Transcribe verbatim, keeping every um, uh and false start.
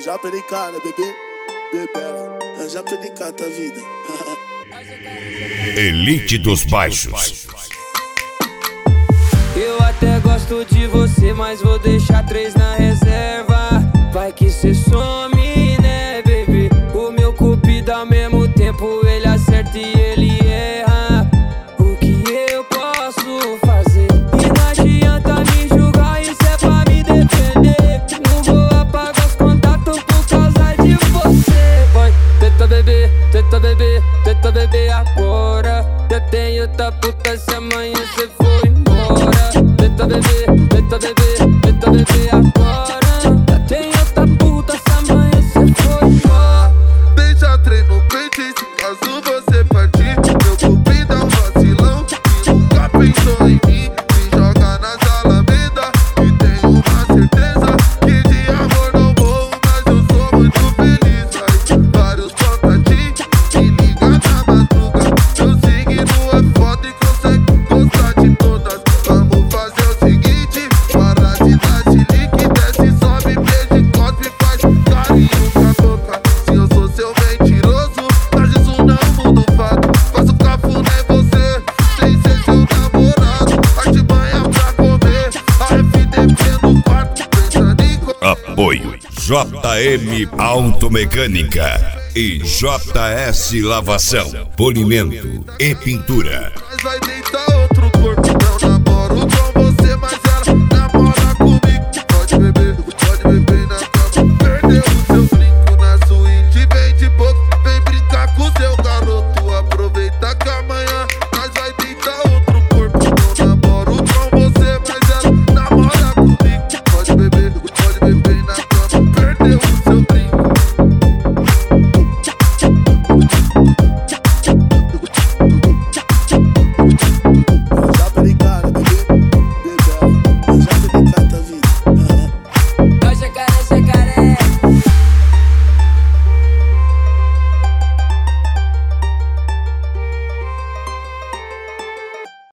já perdi cara, bebê. Bebê, já perdi cara, tá vida. Elite dos Baixos. Eu até gosto de você, mas vou deixar três na reserva. Vai que cê some, né, baby? O meu cupido ao mesmo tempo ele acerta e ele erra. O que eu posso fazer? E não adianta me julgar, isso é pra me defender. Não vou apagar os contatos por causa de você. Vai, tenta beber, tenta beber, tenta beber agora. Eu tenho outra puta se amanhã cê for embora. Tenta beber, tenta beber, tenta beber agora. Já tem outra puta se amanhã cê for embora. Deixa trem no peito e se caso você partir, meu cupido é um vacilão que nunca pensou em mim. Me joga nas alamedas e tenho uma certeza que de amor não morro, mas eu sou muito feliz. Aí, vários contatinhos, me liga na madruga. Meu signo é foda e consegue gostar de todas. Vamos fazer o seguinte, para de dar chilique, desce, sobe, beija e cospe, faz carinho com a boca. Se eu sou seu mentiroso, mas isso não muda o fato. Faço cafuné você, sem ser seu namorado. Artimanha pra comer, a F D P no quarto, pensando em co- Apoio J M Automecânica e J S Lavação, Polimento e Pintura. Mas vai